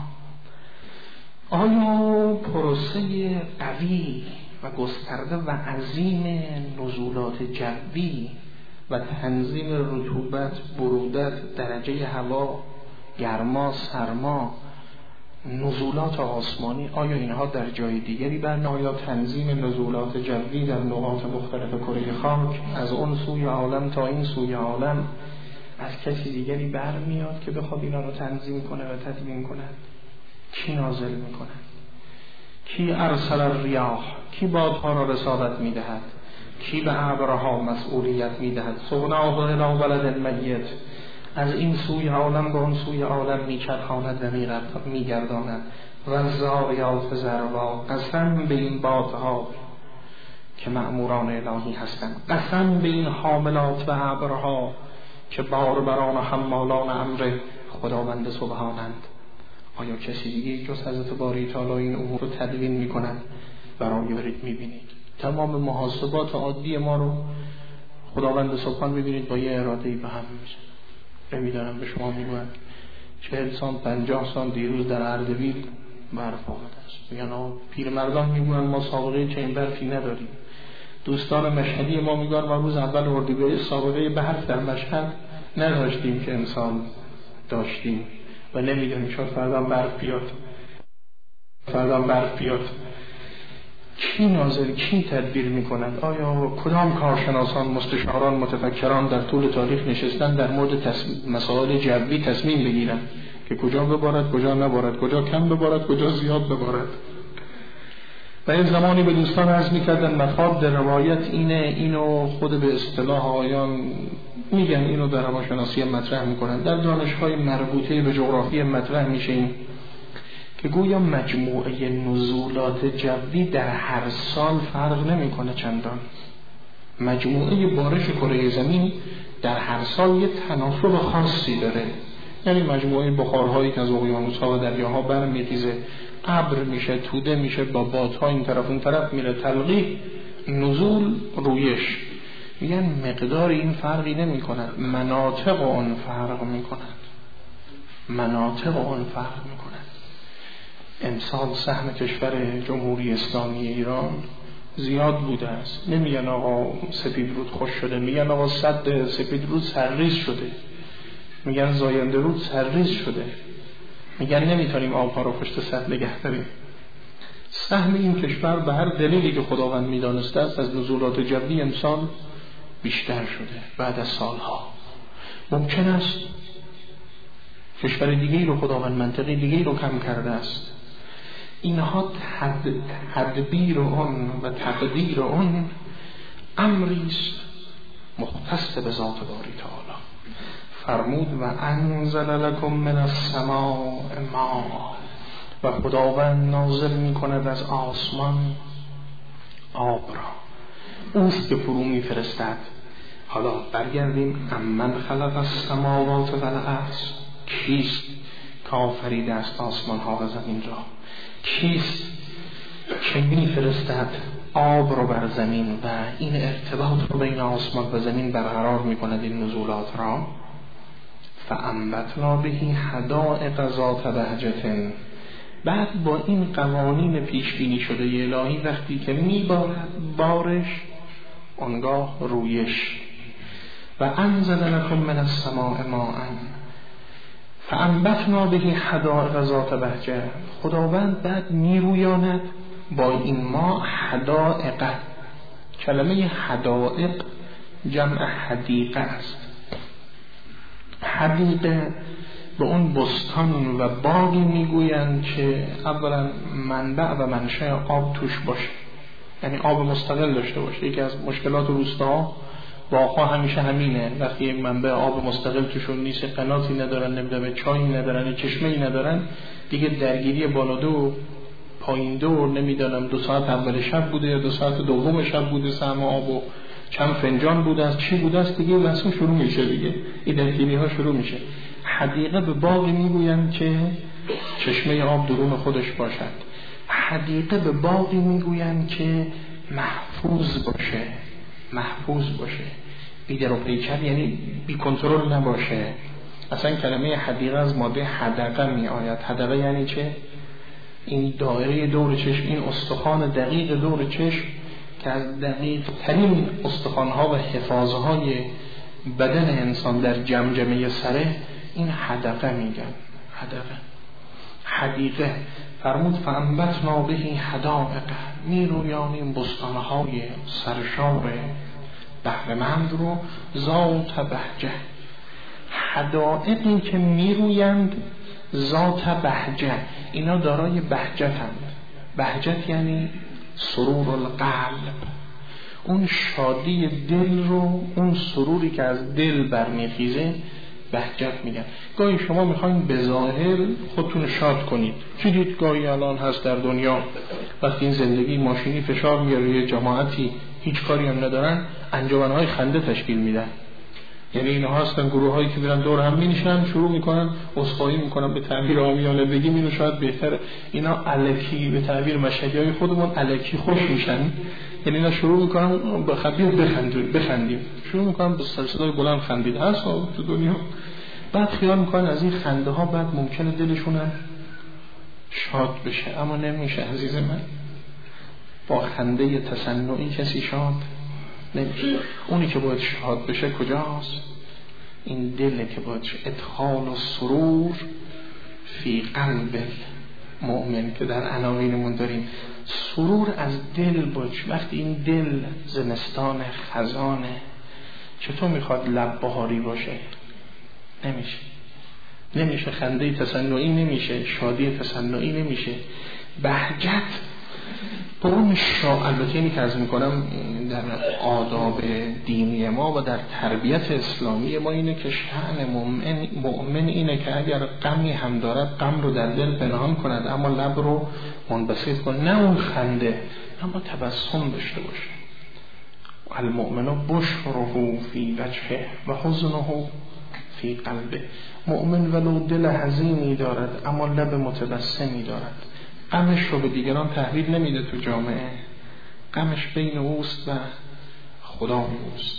آیا پروسه قوی و گسترده و عظیم نزولات جوی و تنظیم رطوبت، برودت، درجه هوا، گرما، سرما، نزولات آسمانی، آیا اینها در جای دیگری برنامه یا تنظیم نزولات جوی در نقاط مختلف کره خاک از اون سوی عالم تا این سوی عالم از کسی دیگری برمیاد که بخواد اینا رو تنظیم کنه و تدوین کنه؟ کی نازل میکنه؟ کی ارسل الریاح؟ کی بادها را رسالت میدهد؟ کی به ابرها مسئولیت میدهد؟ سقناه الی بلد میت. از این سوی عالم به اون سوی عالم میچرخاند و میگرداند. و زاریات ذروا، قسم به این بادها که مأموران الهی هستند، قسم به این حاملات و ابرها که باربران و حمالان امر خداوند سبحانند. آیا کسی دیگه جز حضرت باری تعالی این امور رو تدوین میکنند؟ برای برید میبینید تمام محاسبات عادی ما رو خداوند سبحان میبینید با یه اراده‌ای به هم میشه. نمیدانم به شما میگویم چهل سال پنجاه سال دیروز در اردبیل برف آمده است، میگن آقا پیرمردان میگوین ما سابقه چنین برفی نداریم. دوستان مشهدی ما میگن ما روز اول اردیبهشت سابقه برف در مشهد نداشتیم که امسال داشتیم و نمیدونیم شاید فردا برف بیاد، فردا برف بیاد. کی ناظر کی تدبیر میکنند؟ آیا کدام کارشناسان، مستشاران، متفکران در طول تاریخ نشستن در مورد تص... مسائل جوی تصمیم بگیرن که کجا ببارد، کجا نبارد، کجا کم ببارد، کجا زیاد ببارد؟ و این زمانی به دوستان عرض میکردن مفاد روایت اینه، اینو خود به اصطلاح آیان میگن، اینو در روانشناسی مطرح میکنن، در دانش‌های مربوطه به جغرافی مطرح میشه این که گویا مجموعه نزولات جوی در هر سال فرق نمیکنه چندان. مجموعه بارش کره زمین در هر سال یه تناسب خاصی داره، یعنی مجموعه بخارهایی که از اقیانوس‌ها و دریاها برمی‌خیزه، ابر میشه، توده میشه، با بادها این طرف اون طرف میره، تلقیح، نزول، رویش. میگن مقدار این فرقی نمیکنه، مناطق اون فرق میکنه، مناطق اون فرق میکنه. امسال سهم کشور جمهوری اسلامی ایران زیاد بوده است. نمیگن آقا سپید رود خوش شده، میگن آقا سد سپید رود سرریز شده، میگن زاینده رود سرریز شده، میگن نمیتونیم آبها رو پشت سد نگه داریم. سهم این کشور به هر دلیلی که خداوند میدانسته است از نزولات جوی امسال بیشتر شده. بعد از سالها ممکن است کشور دیگه‌ای رو خداوند منطقه دیگه‌ای رو کم کرده است. اینها تدبیر اون و تقدیر اون امریست مختص به ذات باری تعالی. فرمود و انزل لکم من السماء ماء، و خداوند نازل می کند از آسمان آب را، اوست که فرو می فرستد. حالا برگردیم، امن خلق السماوات و الارض، کیست که آفریده است آسمان ها و زمین را؟ کیست که می فرستد آب رو بر زمین و این ارتباط رو بین آسمان و زمین برقرار می کند این نزولات را؟ فانبتنا به حدائق ذات بهجة. بعد با این قوانین پیش بینی شده الهی وقتی که میبارد بارش، آنگاه رویش. و انزل لکم من السماء ماء فانبتنا به حدائق ذات بهجة. خداوند بعد میرویاند با این ما حدائق. کلمه حدائق جمع حدیقه است. حدیقه به اون بستان و باغی میگویند که اولا منبع و منشأ آب توش باشه، یعنی آب مستقل داشته باشه. یکی از مشکلات روستاها باغ‌ها همیشه همینه، وقتی یک منبع آب مستقل توشون نیست، قناتی ندارن، نمیدونم چایی ندارن، چشمه‌ای ندارن، دیگه درگیری بالا دو پایین دو، نمیدونم دو ساعت اول شب بوده یا دو ساعت دوم شب بوده، سهم آب و چند فنجان بوده است، چی بوده است، دیگه واسه شروع میشه، دیگه این درگیری ها شروع میشه. حدیقه به باغی میگویند که چشمه آب درون خودش باشد. حدیقه به باغی میگویند که محفوظ باشه، محفوظ باشه، بیدر و پیکر، یعنی بی کنترل نباشه. اصلا کلمه حدیقه از ماده حدقه می آید. حدقه یعنی چه؟ این دایره دور چشم، این استخوان دقیق دور چشم که از دقیق ترین استخوانها و حفاظهای بدن انسان در جمجمه سره، این حدقه میگن. حدقه، حدیقه. فرمود فانبتنا به حدائق، میرویانیم بستانهای سرشار بهره‌مند رو ذات بهجه. حدائقی که میرویند ذات بهجه، اینا دارای بهجتند. بهجت یعنی سرور القلب، اون شادی دل رو، اون سروری که از دل برمیخیزه، بهجت میگن. گاهی شما میخواین به ظاهر خودتون شاد کنید. دیدید گاهی الان هست در دنیا وقتی این زندگی ماشینی فشار میاره روی جماعتی هیچ کاری هم ندارن، انجمنهای خنده تشکیل میدن. یعنی اینها هستن گروه هایی که میرن دور هم مینشن شروع میکنن عذرخواهی میکنن، به تعبیر عامیانه بگیم اینو شاید بهتره، اینا الکی به تعبیر مشهدی های خودمون الکی خوش میشن. یعنی اینا شروع میکنن به خبیر بخندیم بخندیم شروع میکنن به صدای بلند خندید هست تو دنیا. بعد خیال میکنن از این خنده ها بعد ممکنه دلشون هم شاد بشه، اما نمیشه عزیز من. با خنده تصنعی کسی شاد نمیشه. اونی که باید شاد بشه کجاست؟ این دله که باید ادخال و سرور فی قلب مؤمن که در عناوینمون داریم. سرور از دل باید. وقتی این دل زمستان خزانه چطور میخواد لب بهاری باشه؟ نمیشه. نمیشه. خنده تصنعی نمیشه، شادی تصنعی نمیشه. بهجت با اون شا البته اینی که عرض میکنم در آداب دینی ما و در تربیت اسلامی ما اینه که شأن مؤمن, مؤمن اینه که اگر غمی هم دارد غم رو در دل پنهان کند اما لب رو منبسط کند، نه اون خنده اما تبسم داشته باشه. المؤمن بشره فی وجهه و حزنه فی قلبه. مؤمن ولو دل حزینی دارد اما لب متبسمی دارد. غمش رو به دیگران تحویل نمیده تو جامعه، غمش بین اوست و خدا اوست.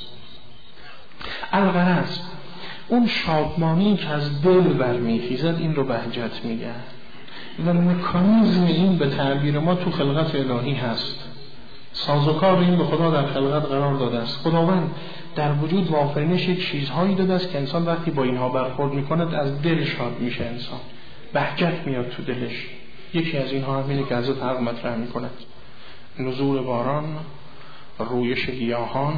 الغرض اون شادمانی که از دل برمیخیزد این رو بهجت میگن و مکانیزم این به تعبیر ما تو خلقت الهی هست. سازوکار این به خدا در خلقت قرار داده است. خداوند در وجود و آفرینش یک چیزهایی داده است که انسان وقتی با اینها برخورد میکند از دل شاد میشه، انسان بهجت میاد تو دلش. یکی از اینها همینه که حضرت حق مطرح میکند: نزول باران، رویش گیاهان،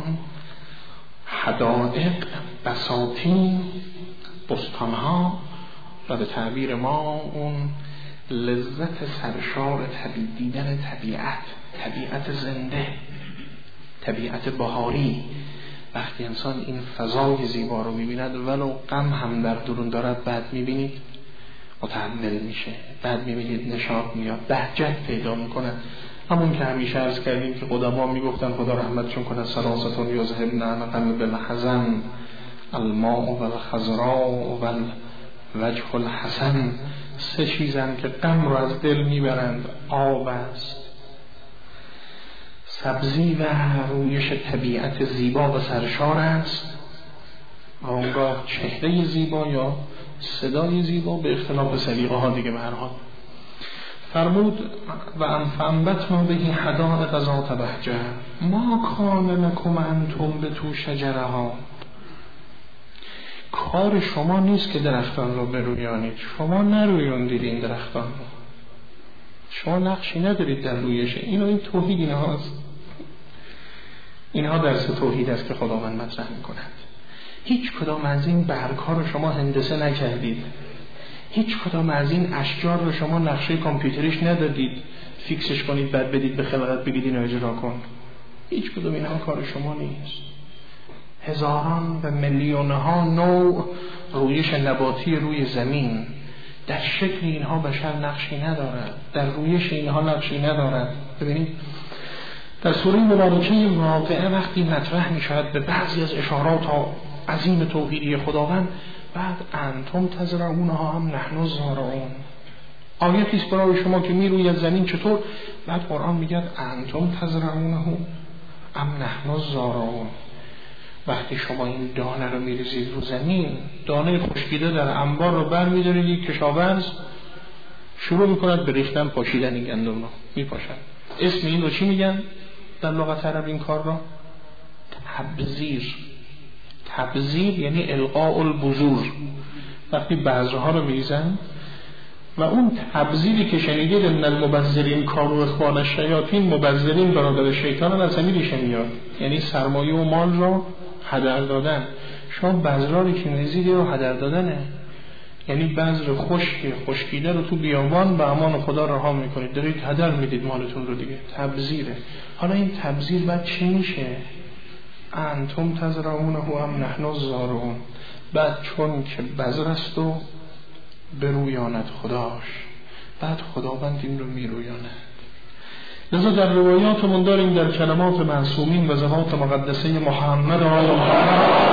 حدائق، بساتین، بستانها و به تعبیر ما اون لذت سرشار دیدن طبیعت، طبیعت زنده، طبیعت بهاری. وقتی انسان این فضای زیبا رو میبیند ولو غم هم در درون دارد بعد میبینید متحمل میشه، بعد میبینید نشاط میاد، بهجت پیدا میکنه. همون که همیشه عرض کردیم که قدما میگفتن خدا رحمتشون کنه: سلاستون یذهبن الغم بالحزن الماء والخضراء والوجه الحسن. سه چیزن که غم رو از دل میبرند: آب است، سبزی و رویش طبیعت زیبا و سرشار است و اونگاه چهره زیبا یا صدای زیبا به اختلاف سلیقه ها دیگه. به هر حال فرمود: و انفنبتنا بهی حدائق ذات بهجه ما کان لکم انتم بتو شجره ها. کار شما نیست که درختان رو برویانید، شما نرویاندید این درختان رو، شما نقشی ندارید در رویش. اینو این توحید اینها هست. اینها درس توحید است که خداوند مطرح می‌کند. هیچ کدام از این برگ‌ها رو شما هندسه نکردید، هیچ کدام از این اشجار رو شما نقشه کامپیوتریش ندادید فیکسش کنید بعد بدید به خلقت بگید اینو اجرا کن. هیچ کدام اینها کار شما نیست. هزاران و میلیون‌ها نوع رویش نباتی روی زمین، در شکل اینها بشر نقشی ندارد، در رویش اینها نقشی ندارد. ببینید در سوره مبارکه واقعه وقتی مطرح می‌شود به بعضی از اشارات عظیم توحیدی خداوند، بعد انتم تزرعونها هم نحن الزارعون. آیاتی است برای شما که میروید زمین چطور، بعد قرآن میگه انتم تزرعونه ام نحن الزارعون. وقتی شما این دانه رو میریزید رو زمین، دانه خشکیده در انبار رو برمی‌دارید، یک کشاورز شروع میکند به ریختن پاشیدن این گندم رو میپاشد. اسم این رو چی میگن در لغت عرب این کار را؟ تبذیر. تبذیر یعنی القاء البذور. وقتی بذرها رو میریزن و اون تبذیری که شنیدید من المبذرین کانوا اخوان الشیاطین، مبذرین برادر شیطان، از همین ریشه میاد، یعنی سرمایه و مال رو هدر دادن. شما بذراری که میریزید رو هدر دادنه، یعنی بذر خشک خشکیده رو تو بیابان به امان خدا رها میکنید، دارید هدر میدید مالتون رو دیگه. تبذیره. حالا این تبذیر بعد چی میشه؟ انتم تزرعونه ام نحن الزارعون. بعد چون که بذر است و برویاند خداش، بعد خداوند این رو میرویاند. لذا در روایاتمون داریم در کلمات معصومین و ذوات مقدسه محمد آل محمد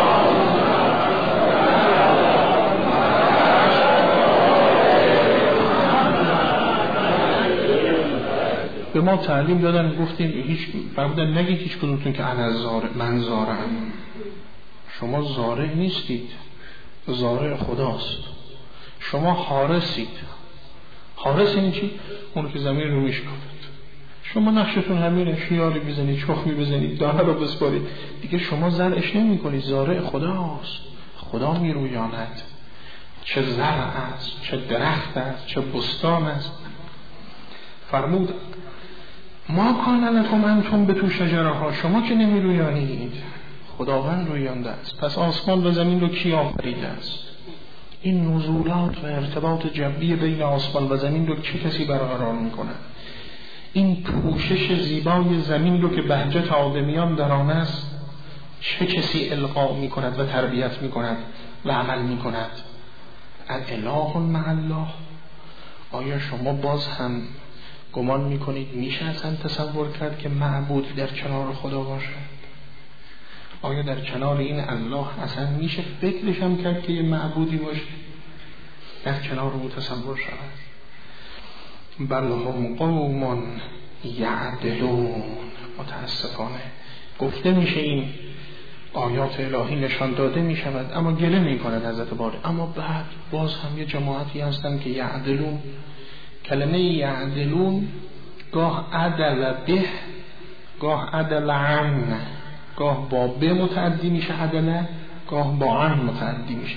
به ما تعلیم دادن، گفتیم هیچ فرمودن نگید هیچ کدومتون که انا زارع، من زارعم. شما زارع نیستید، زارع خداست. شما حارسید. حارس این چی؟ اون که زمین رو میشکافد. شما نقشتون همینه، شیاری بزنید، چخمی بزنید، دانه رو بسپارید. دیگه شما زرعش نمی کنید، زارع خداست. خدا میرویاند. چه زرع است، چه درخت است، چه بستان است. فرمود ما کان لکم ان تنبتوا شجره ها، شما که نمی رویانید، خداوند رویانده است. پس آسمان و زمین رو کی آفریده است؟ این نزولات و ارتباط جبری بین آسمان و زمین رو چه کسی برقرار میکنه؟ این پوشش زیبای زمین رو که بهجت آدمیان در آن است چه کسی القا میکند و تربیت میکند و عمل میکند؟ الاله مع الله. آیا شما باز هم گمان میکنید میشه اصلا تصور کرد که معبودی در کنار خدا باشه؟ آیا در کنار این الله اصلا میشه فکرش هم کرد که یه معبودی باشه در کنار او تصور شود؟ بل هم قوم یعدلون. متاسفانه گفته میشه این آیات الهی نشان داده میشود اما گله میکند حضرت باری. اما بعد باز هم یه جماعتی هستن که یعدلون. کلمه یعدلون گاه عدل به، گاه عدل عن، گاه با به متعدی میشه عدل، گاه با عن متعدی میشه.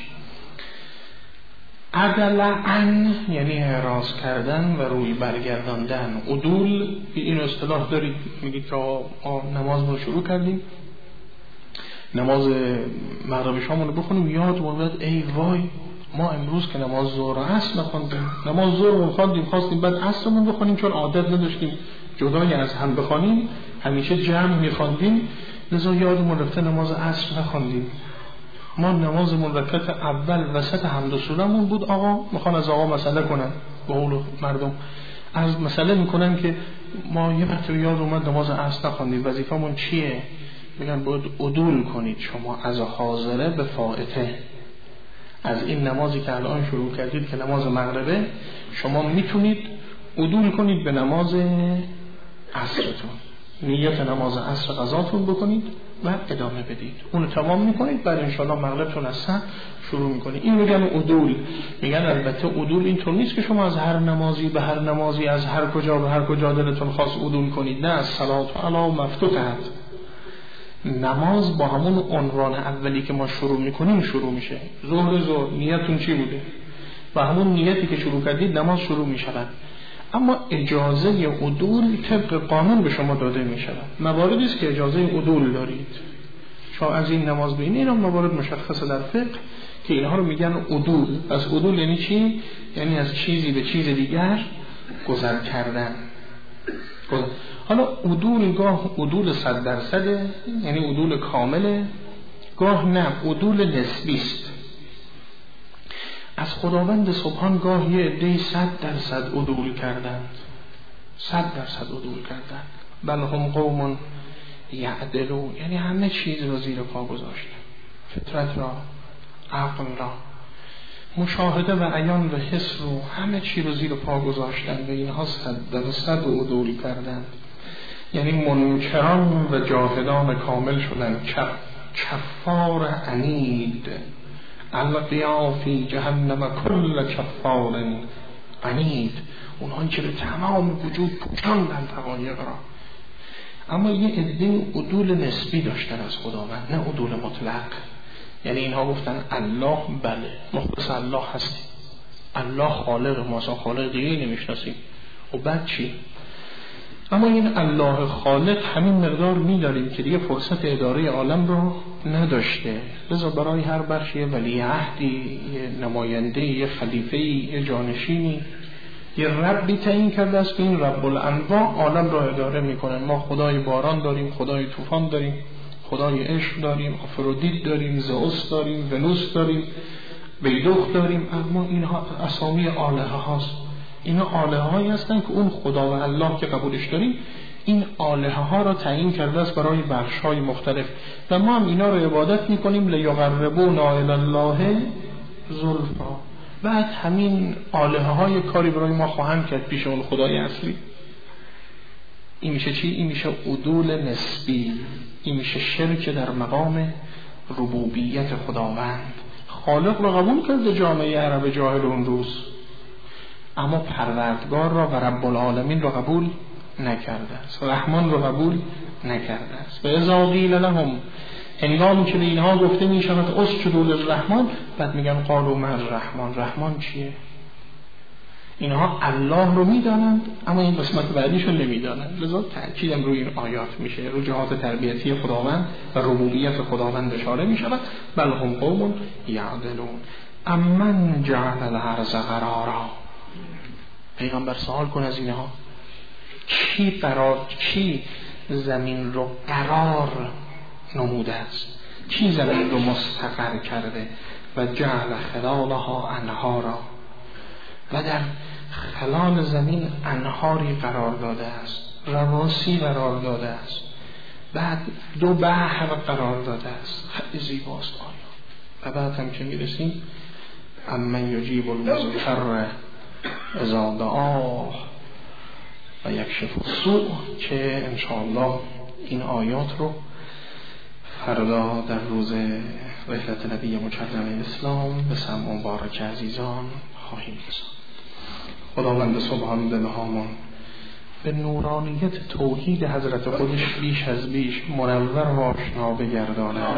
عدل عن یعنی اعراض کردن و روی برگرداندن. عدول این اصطلاح دارید، میگید که نماز رو شروع کردیم، نماز مغرب شامون رو بخونیم، یادمون بیاد ای وای ما امروز که نماز ظهر و عصر نخوندیم، نماز ظهر رو خواندیم خواستیم بعد عصرمون بخونیم، چون عادت نداشتیم جدای از هم بخونیم، همیشه جمع میخواندیم، لذا یادمون رفته نماز عصر نخوندیم. ما نمازمون رکعت اول وسط حمد و سورمون بود، آقا میخوان از آقا مسئله کنن، به قول مردم از مسئله میکنن که ما یه وقت یاد اومد نماز عصر نخوندیم، وظیفمون چیه؟ میگن باید عدول کنید شما از حاضره به فائته. از این نمازی که الان شروع کردید که نماز مغربه، شما میتونید عدول کنید به نماز عصرتون، نیت نماز عصر قضاتون بکنید و ادامه بدید، اونو تمام میکنید، بعد انشاءالله مغربتون از سه شروع میکنید. این میگن عدول. میگن البته عدول اینطور نیست که شما از هر نمازی به هر نمازی از هر کجا به هر کجا دلتون خواست عدول کنید. نه، صلات علی مفتوحه. نماز با همون عنوان اولی که ما شروع میکنیم شروع میشه. ظهر ظهر نیتون چی بوده؟ و همون نیتی که شروع کردید نماز شروع میشود. اما اجازه عدول طبق قانون به شما داده میشود. مواردی است که اجازه عدول دارید. شما از این نماز ببینید، اینا موارد مشخصه در فقه که اینها رو میگن عدول. از عدول یعنی چی؟ یعنی از چیزی به چیز دیگر گذر کردن. گذر. حالا عدول گاه عدول صد درصده، یعنی عدول کامله، گاه نه، عدول نسبی است. از خداوند سبحان گاه یه عده صد درصد عدول کردند، صد درصد عدول کردند. بل هم قوم یعدلون، یعنی همه چیز رو زیر پا گذاشتن، فطرت را، عقل را، مشاهده و عیان و حس رو، همه چی رو زیر پا گذاشتن و اینها صد درصد عدول کردند. یعنی منکران و جاهدان کامل شدن. کفار عنید القیا فی جهنم کل کفار عنید، اونهایی که به تمام وجود پوشاندن حقایق را. اما یه عده عدول نسبی داشتن از خداوند، نه عدول مطلق. یعنی اینها گفتن الله بله مخلص الله هستیم، الله خالق ما، اصلا خالق دیگه نمیشناسیم. و بعد چی؟ اما این الله خالق همین مقدار می‌داریم که دیگه فرصت اداره عالم رو نداشته، لذا برای هر بخش یه ولی عهدی، یه نماینده، یه خلیفه‌ای، یه جانشینی، یه ربی تعیین کرده است که این رب الانواع عالم رو اداره میکنه. ما خدای باران داریم، خدای طوفان داریم، خدای عشق داریم، آفرودیت داریم، زئوس داریم، ونوس داریم، بیدوخ داریم، اما اینها اسامی آلهه هاست. اینا آلهه هایی هستن که اون خدا و الله که قبولش داریم این آلهه ها را تعیین کرده است برای بخش های مختلف و ما هم اینا رو عبادت میکنیم لیقربونا الی الله زلفا. بعد همین آلهه های کاری برای ما خواهند کرد پیش اون خدای اصلی. این میشه چی؟ این میشه عدول نسبی، این میشه شرک در مقام ربوبیت خداوند. خالق رو قبول کرده جامعه عرب جاهل اون روز، اما پروردگار را و رب العالمین را قبول نکرده است، رحمان را قبول نکرده است. و اذا قیل لهم، هنگامی که به اینها گفته می شود اسجدوا للرحمن، بعد میگن قالوا ما الرحمن، رحمان چیه؟ اینها الله رو میدانند اما این قسمت بعدیشون نمیدانند. لذا تأکیدم روی این آیات میشه، رو جهات تربیتی خداوند و ربوبیت خداوند اشاره می شود. بل هم قوم یعدلون امن جعل الارض قرارا. پیغمبر سوال کن از اینها، کی قرار، کی زمین رو قرار نموده است، کی زمین رو مستقر کرده و جعل خلالها انهارا، و در خلال زمین انهاری قرار داده است، رواسی قرار داده است، بعد دو بحر قرار داده است. خیلی زیباست آیا. و بعد هم که میرسیم امن یجیب المضطر اذا دعاه و یکشف السوء، که انشاءالله این آیات رو فردا در روز رحلت نبی مکرم اسلام به سمع مبارک عزیزان خواهیم رساند. خداوند سبحان دلهامون به نورانیت توحید حضرت خودش بیش از بیش منور و آشنا بگرداند.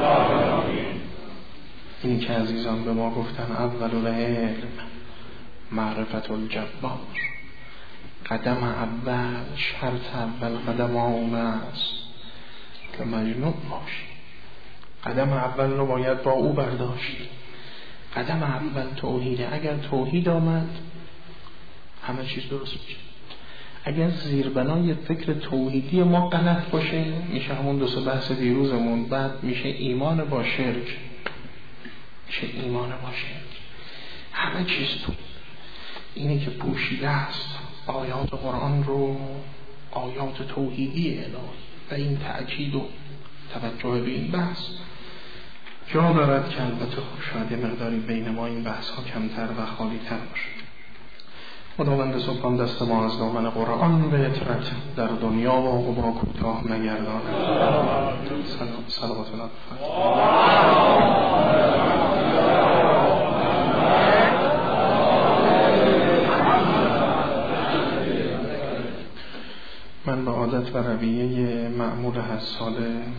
این که عزیزان به ما گفتن اول العلم معرفت الجبار، قدم اول، شرط اول قدم آن است که مجنون باشی. قدم اول رو باید با او برداشت. قدم اول توحیده. اگر توحید آمد همه چیز درست میشه. اگر زیربنای فکر توحیدی ما غلط باشه میشه همون دو سه بحث دیروزمون، بعد میشه ایمان با شرک. چه ایمان با شرک؟ همه چیز تو اینه که پوشیده است آیات قرآن رو، آیات توحیدی الهی، و این تأکید و توجه به این بحث جا دارد که البته شاید یه مقداری بین ما این بحث ها کمتر و خالی تر باشه. خداوند سبحان دست ما از دامن قرآن به اطرت در دنیا و عقبا کوتاه نگرداند. صلوات الله من به عادت و رویه معمول هر سال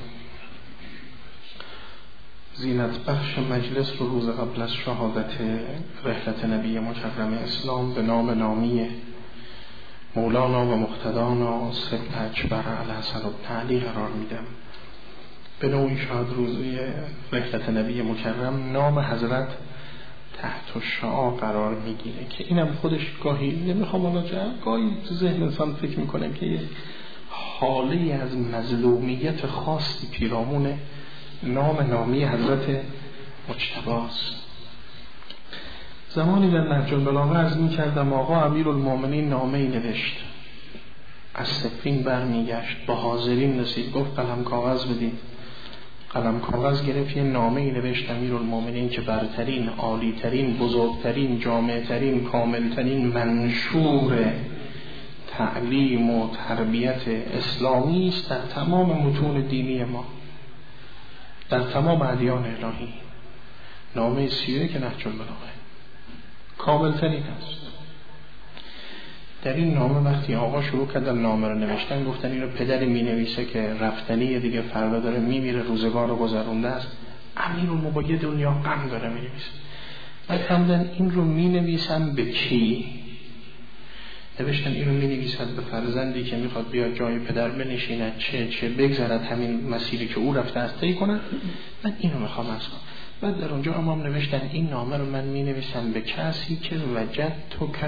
زینت بخش مجلس رو روز قبل از شهادت رحلت نبی مکرم اسلام به نام نامی مولانا و مقتدانا سید اکبر الحسن الثانی قرار میدم. به نوعی شاید روزی رحلت نبی مکرم نام حضرت تحت شعاع قرار میگیره که اینم خودش گاهی نمیخوام حالا جا گاهی تو ذهن انسان فکر میکنه که یه حاله از مظلومیت خاصی پیرامون نام نامی حضرت مجتباست. زمانی در نهج البلاغه عرض می‌کردم آقا امیرالمومنین نامه‌ای نوشت، از صفین برمیگشت، با حاضرین رسید، گفت قلم کاغذ بدید. قلم کاغذ گرفت، یه نامه‌ای نوشت امیرالمومنین که برترین، عالی‌ترین، بزرگترین، جامع‌ترین، کاملترین منشور تعلیم و تربیت اسلامی است در تمام متون دینی ما، در تمام ادیان الهی. نامه سیره که نهج البلاغه کامل ترین است. در این نامه وقتی آقا شروع کردن نامه رو نوشتن، گفتن اینو پدری می نویسه که رفتنی دیگه فردا داره میمیره، روزگار رو گذرونده است، امیرالمومنین دنیا غم داره می نویسه. بعد همدن این رو می نویسن به کی؟ نوشتن این رو می نویسد به فرزندی که میخواد بیاد جای پدر بنشیند، چه چه بگذرد همین مسیری که او رفته است طی کند. من اینو میخوام از کنم. بعد در اونجا امام نوشتن این نامه رو من می نویسم به کسی که وجد تو که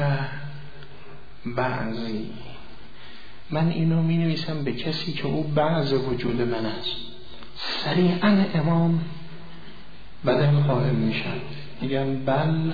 بعضی، من اینو می نویسم به کسی که او بعض وجود من است. سریعا امام بدن قائل میشن، میگن بل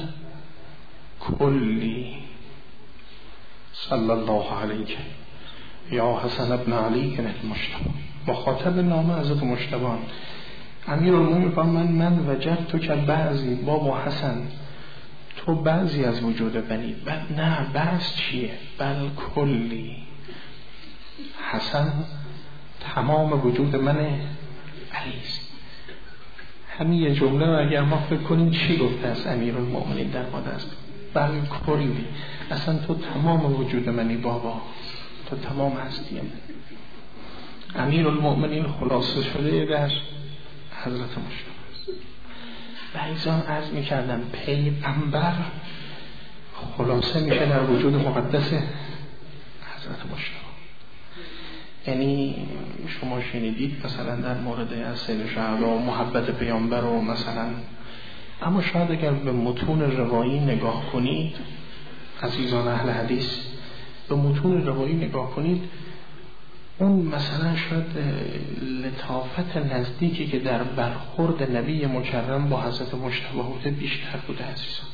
کلی صلی الله علیه یا حسن ابن علی المجتبی. مخاطب نامه حضرت مجتبی، امیرالمومنین فرمان من وجدت تو که بعضی بابا حسن تو بعضی از وجود بنی. بعد نه بعض چیه؟ بل کلی، حسن تمام وجود منه، علیست. همین یه جمله رو اگر ما فکر کنیم چی گفته است امیرالمومنین در مورد است؟ بل کلی، اصلا تو تمام وجود منی بابا، تو تمام هستی من. امیرالمومنین خلاصه شده در حضرت مجتبی. بعضیان عرض می‌کردن پیغمبر خلاصه میشه در وجود مقدس حضرت مجتبی. یعنی شما شنیدید مثلا در مورد از سید شهدا و محبت پیامبر و مثلا، اما شاید اگر به متون روایی نگاه کنید، عزیزان اهل حدیث به متون روایی نگاه کنید، اون مثلا شاید لطافت نزدیکی که در برخورد نبی مکرم با حضرت مجتبی بوده بیشتر بوده. عزیزان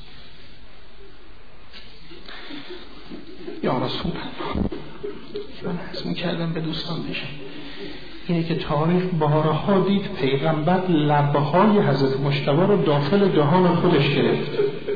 یا رسول الله، من عرض می‌کردم به دوستان بشن اینه که تاریخ بارها دید پیغمبر لبهای حضرت مجتبی رو داخل دهان خودش گرفت.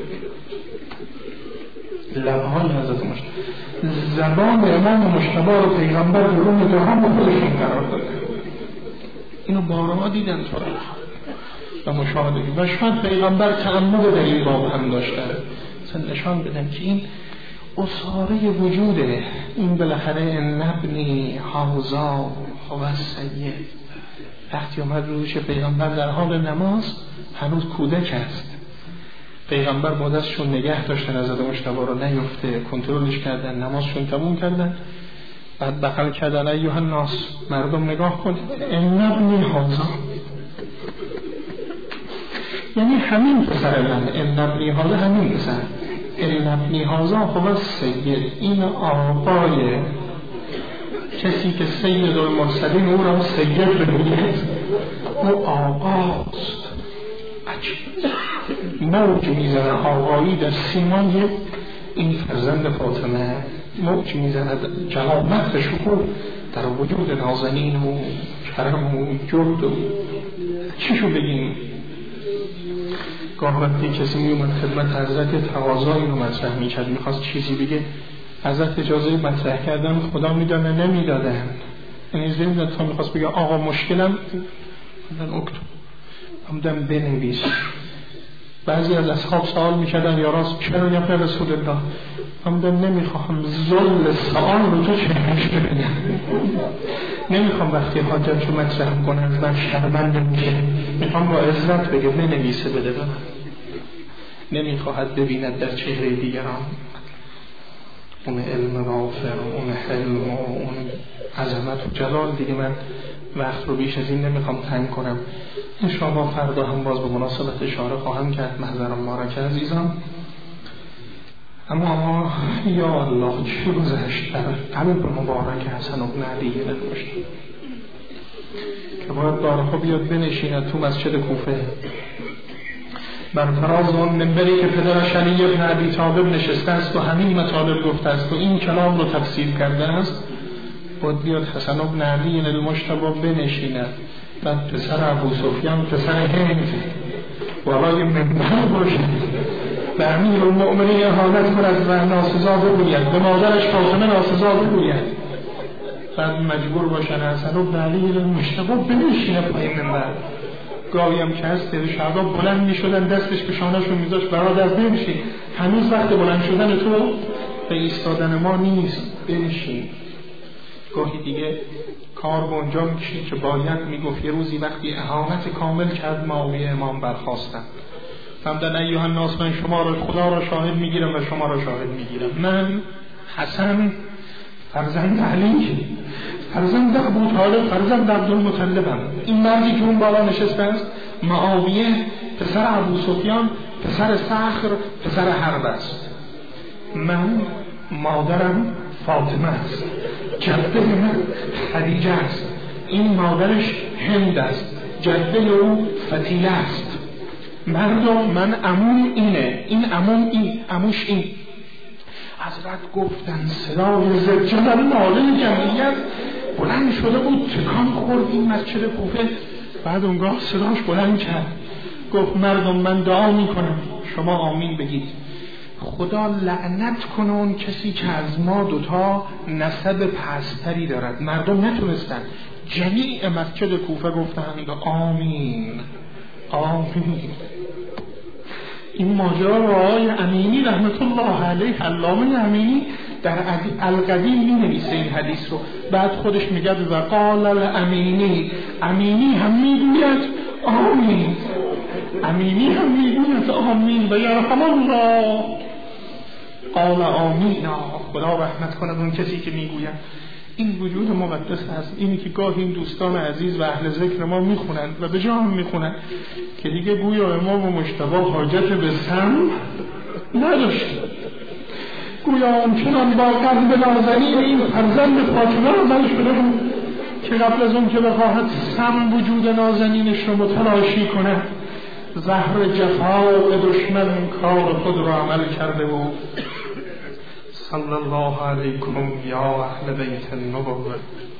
لبهای حضرت مجتبی، زبان امام مجتبی رو پیغمبر درون دهان خودشون قرار داد. اینو بارها دیدن تاریخ و مشاهده، و شاید پیغمبر تأمل در این باب هم داشتن، مثلا نشان بدن که این اصاره وجوده. این بالاخره نبنی حوزا و سید، وقتی اومد روش پیغمبر در حال نماز هنوز کودک است، پیغمبر با دستشون نگه داشتن حضرت مجتبی رو نیفته، کنترلش کردن، نمازشون تموم کردن، بعد بغل کردن ایها الناس مردم نگاه کن ان ابنی هذا، یعنی همین پسر من، ان ابنی هذا همین پسر، ان ابنی هذا هو سید، این آقای کسی که سید المرسلین او را سید بگوید، او آقاست. موج میزنه آقایی در سیمای این فرزند فاطمه، موج میزنه جلالت شکوه در وجود نازنین و کرم و جرد و چیشو بگیم. گاه وقتی کسی میومد خدمت حضرت تقاضایی رو مطرح میکرد، میخواست چیزی بگه، حضرت اجازه مطرح کردن خدا میدانه نمیدادن، یعنی از بین تا میخواست بگه آقا مشکلم من اکتب همدن بنویس. بعضی از اصحاب سوال میکردن یا راست چرا یا پر رسول الله، همدن نمیخواهم ذل سوال رو تو چهرش ببینم، نمیخوام وقتی حاجت رو مطرح کنم من شرمنده میشه، میخوام با عزت بگه بنویسه بده به من، نمیخواهد ببیند در چهره دیگران اون علم رافع و اون حلم و اون عظمت و جلال. دیگه من وقت رو بیش از این نمیخوام تنگ کنم، انشاءالله فردا هم باز به مناسبت اشاره خواهم کرد. محضرم مبارک عزیزان، اما یا الله چه گذشت در قلب مبارک حسن بن علی المجتبی که باید بارها بیاد بنشیند تو مسجد کوفه بر فراز اون منبری که پدرش علی بن ابی طالب نشسته است و همین مطالب گفته است و این کلام رو تفسیر کرده است، باید بیاد حسن بن علی المجتبی بنشیند. بعد پسر ابو سفیان پسر هند والای منبر باشد به امیرالمؤمنین اهانت کند و ناسزا بگوید، به مادرش فاطمه ناسزا بگوید، بعد مجبور باشن حسن بن علی المجتبی بنشینه پای منبر. گاهی هم که هست سید شهدا بلند می شدن دستش به شانه‌شون می داشت برادر بنشین، هنوز وقت بلند شدن تو به ایستادن ما نیست، بنشین. گاهی دیگه کار به اونجا می کشید که باید می گفت یه روزی وقتی اهانت کامل کرد معاویه امام برخواستن، همدن ایها الناس من شما را خدا را شاهد می گیرم و شما را شاهد می گیرم، من حسن فرزند علی فرزند ابو طالب فرزند عبدالمطلبم، این مردی که اون بالا نشسته است معاویه پسر ابو سفیان پسر صخر پسر حرب است، من مادرم فاطمه است، جده من خدیجه است، این مادرش هند است، جده او فتیله است. مردم من عموم اینه، این عموم این، عموش این. حضرت گفتن صدای زلجلال ماله جمعیت بلند شده بود، تکان خورد این مسجد کوفه. بعد اونگاه صداش بلند کرد، گفت مردم من دعا میکنم شما آمین بگید. خدا لعنت کنه اون کسی که از ما دوتا نسب پستری دارد. مردم نتونستن، جمیع مسجد کوفه گفتند آمین آمین. این ماجرا رو آقای امینی رحمت الله علیه، علامه امینی در القدیم می نویسه این حدیث رو. بعد خودش میگه و قال الامینی، امینی هم میگوید آمین، امینی هم میگوید آمین و یرحم الله قال آمین. خدا رحمت کنه اون کسی که میگوید. این وجود مقدس هست، اینی که گاهی این دوستان عزیز و اهل ذکر ما میخونند و به جا هم میخونند که دیگه گویا امام مجتبی حاجت به سم نداشت، گویا اونچنان با قلب نازنین این فرزند فاطمه رو بلش بده بود که قبل از اون که بخواهد سم وجود نازنینش رو متلاشی کنه، زهر جفای دشمن کار خود رو عمل کرده بود. صلی الله علیکم یا اهل بیت النبوة.